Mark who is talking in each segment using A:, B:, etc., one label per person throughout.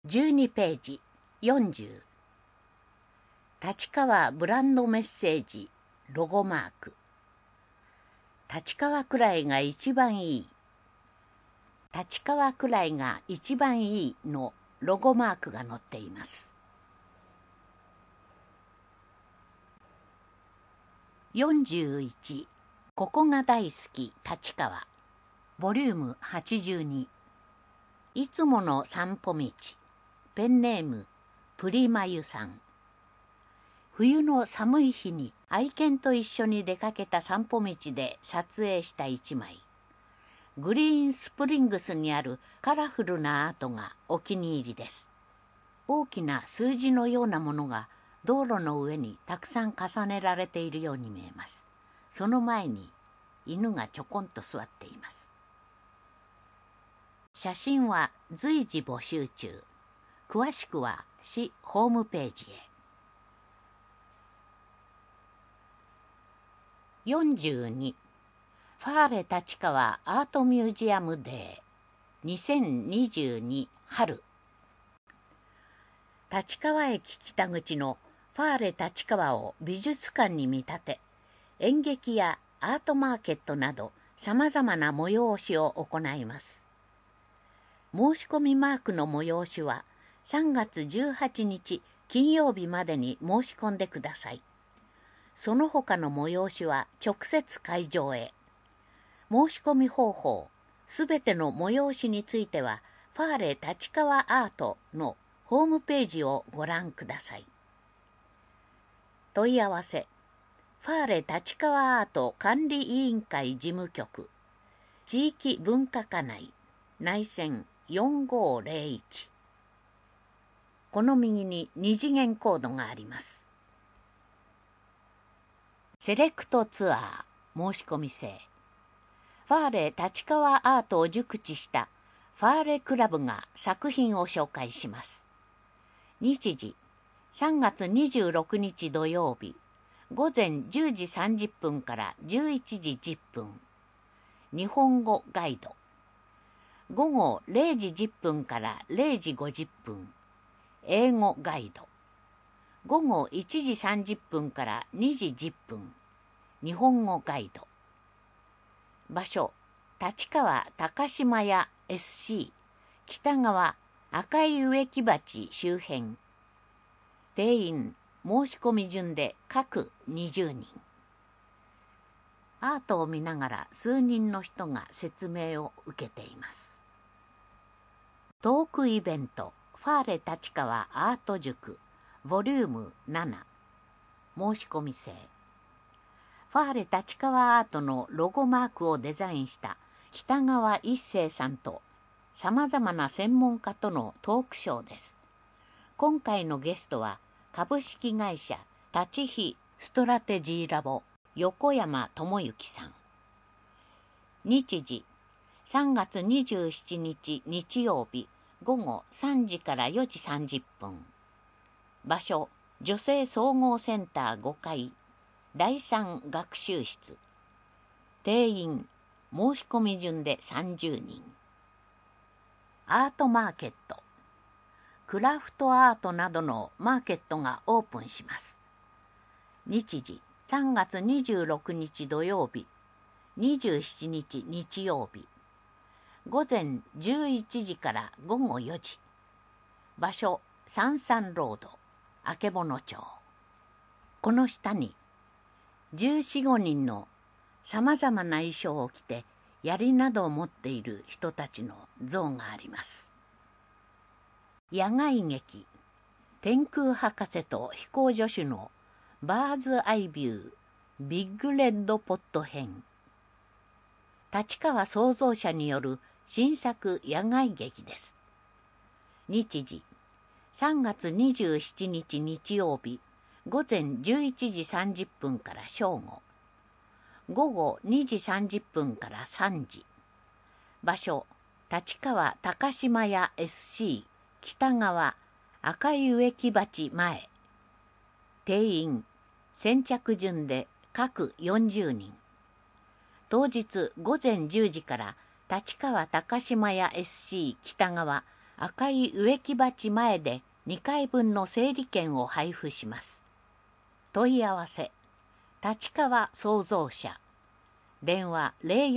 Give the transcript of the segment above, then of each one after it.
A: 12ページ40。立川ブランドメッセージロゴマーク。立川くらいが一番いい。立川くらいが一番いいのロゴマークが載っています。41。ここが大好き立川。ボリューム82。いつもの散歩道。ペンネームプリマユさん。冬の寒い日に愛犬と一緒に出かけた散歩道で撮影した一枚。グリーンスプリングスにあるカラフルなアートがお気に入りです。大きな数字のようなものが道路の上にたくさん重ねられているように見えます。その前に犬がちょこんと座っています。写真は随時募集中。詳しくは市ホームページへ。42. ファーレ立川アートミュージアムデー2022春。立川駅北口のファーレ立川を美術館に見立て、演劇やアートマーケットなどさまざまな催しを行います。申し込みマークの催しは3月18日金曜日までに申し込んでください。その他の催しは直接会場へ。申し込み方法、すべての催しについては、ファーレ立川アートのホームページをご覧ください。問い合わせ、ファーレ立川アート管理委員会事務局、地域文化課内、内線4501。この右に2次元コードがあります。セレクトツアー申し込み制。ファーレ立川アートを熟知したファーレクラブが作品を紹介します。日時3月26日土曜日午前10時30分から11時10分。日本語ガイド。午後0時10分から0時50分。英語ガイド。午後1時30分から2時10分。日本語ガイド。場所、立川高島屋 SC 北側赤い植木鉢周辺。定員申し込み順で各20人。アートを見ながら数人の人が説明を受けています。トークイベントファーレ立川アート塾ボリューム7。申し込み制。ファーレ立川アートのロゴマークをデザインした北川一生さんとさまざまな専門家とのトークショーです。今回のゲストは株式会社立飛ストラテジーラボ横山智之さん。日時3月27日日曜日午後3時から4時30分。場所、女性総合センター5階、第3学習室。定員、申し込み順で30人。アートマーケット。クラフトアートなどのマーケットがオープンします。日時、3月26日土曜日、27日日曜日。午前11時から午後4時。場所、三々ロード、曙町。この下に、14、15人のさまざまな衣装を着て、槍などを持っている人たちの像があります。野外劇、天空博士と飛行助手のバーズアイビュー、ビッグレッドポット編。立川創造者による新作野外劇です。日時、3月27日日曜日、午前11時30分から正午。午後2時30分から3時。場所、立川高島屋 SC 北側赤い植木鉢前。定員、先着順で各40人。当日午前10時から立川高島屋 SC 北側赤い植木鉢前で2回分の整理券を配布します。問い合わせ立川創造社電話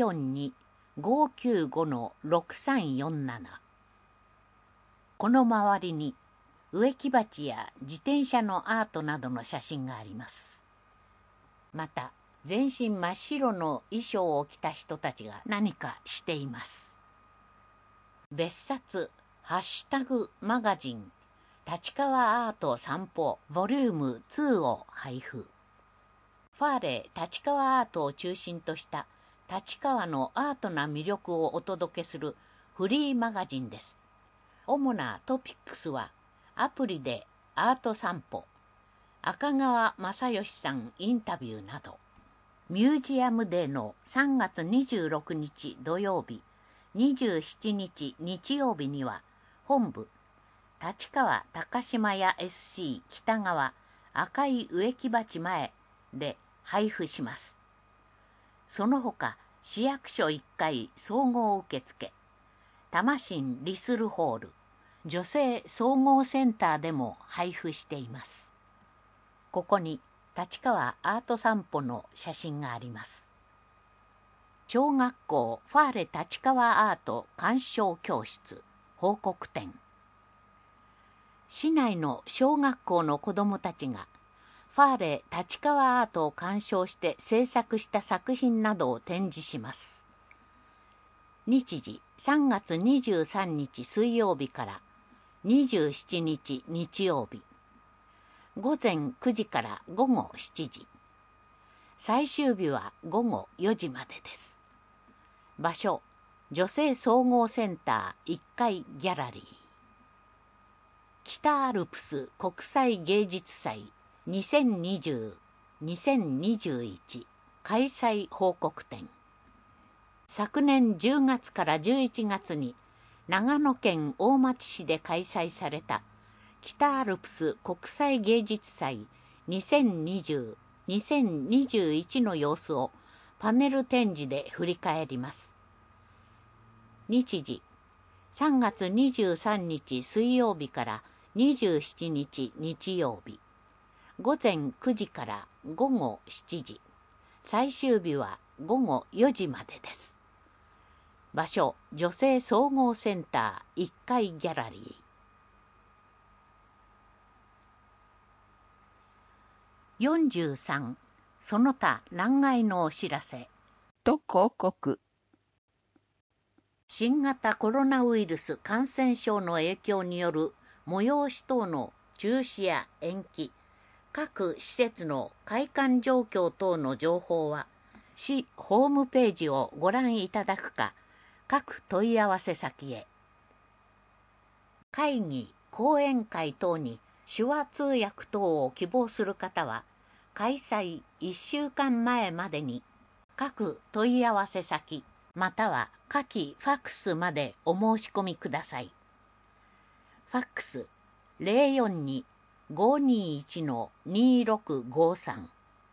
A: 042-595-6347。 この周りに植木鉢や自転車のアートなどの写真があります。また全身真っ白の衣装を着た人たちが何かしています。別冊ハッシュタグマガジン立川アート散歩ボリューム2を配布。ファーレ立川アートを中心とした立川のアートな魅力をお届けするフリーマガジンです。主なトピックスはアプリでアート散歩、赤川正義さんインタビューなど。ミュージアムデーの3月26日土曜日、27日日曜日には本部立川高島屋 SC 北側赤い植木鉢前で配布します。その他市役所1階総合受付、多摩新リスルホール、女性総合センターでも配布しています。ここに立川アート散歩の写真があります。小学校ファーレ立川アート鑑賞教室報告展。市内の小学校の子どもたちがファーレ立川アートを鑑賞して制作した作品などを展示します。日時3月23日水曜日から27日日曜日、午前9時から午後7時、最終日は午後4時までです。場所女性総合センター1階ギャラリー。北アルプス国際芸術祭2020-2021開催報告展。昨年10月から11月に長野県大町市で開催された北アルプス国際芸術祭2020-2021の様子をパネル展示で振り返ります。日時3月23日水曜日から27日日曜日、午前9時から午後7時、最終日は午後4時までです。場所女性総合センター1階ギャラリー。43その他欄外のお知らせと広告。新型コロナウイルス感染症の影響による催し等の中止や延期、各施設の開館状況等の情報は市ホームページをご覧いただくか、各問い合わせ先へ。会議、講演会等に手話通訳等を希望する方は、開催1週間前までに各問い合わせ先または下記ファックスまでお申し込みください。ファックス 042-521-2653。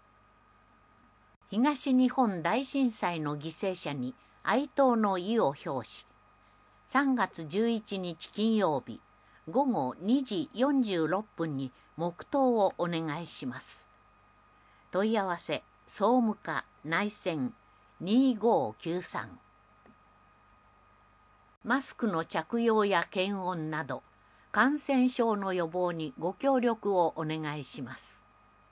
A: 東日本大震災の犠牲者に哀悼の意を表し、3月11日金曜日午後2時46分に黙祷をお願いします。問い合わせ総務課内線2593。マスクの着用や検温など感染症の予防にご協力をお願いします。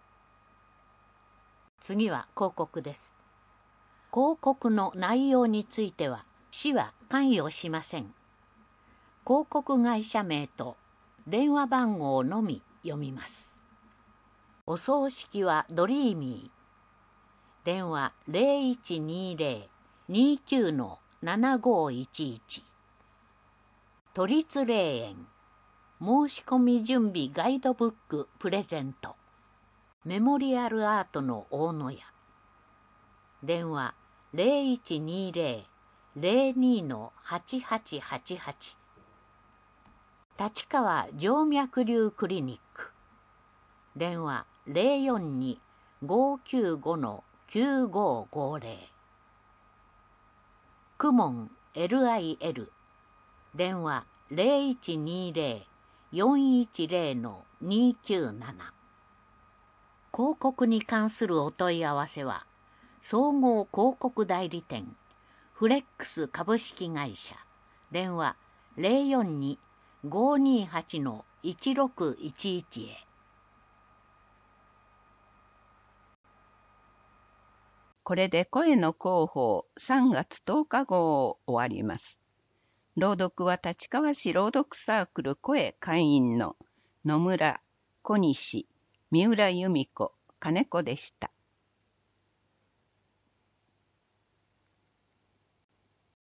A: 次は広告です。広告の内容については市は関与しません。広告会社名と電話番号のみ読みます。お葬式はドリーミー。電話 0120-29-7511。都立霊園申し込み準備ガイドブックプレゼント。メモリアルアートの大野屋。電話 0120-02-8888。立川静脈瘤クリニック。電話 042-595-9550。クモン LIL。電話 0120-410-297。広告に関するお問い合わせは、総合広告代理店フレックス株式会社、電話042-528-1611へ。
B: これで声の広報3月10日号を終わります。朗読は立川市朗読サークル声会員の野村、小西、三浦由美子、金子でした。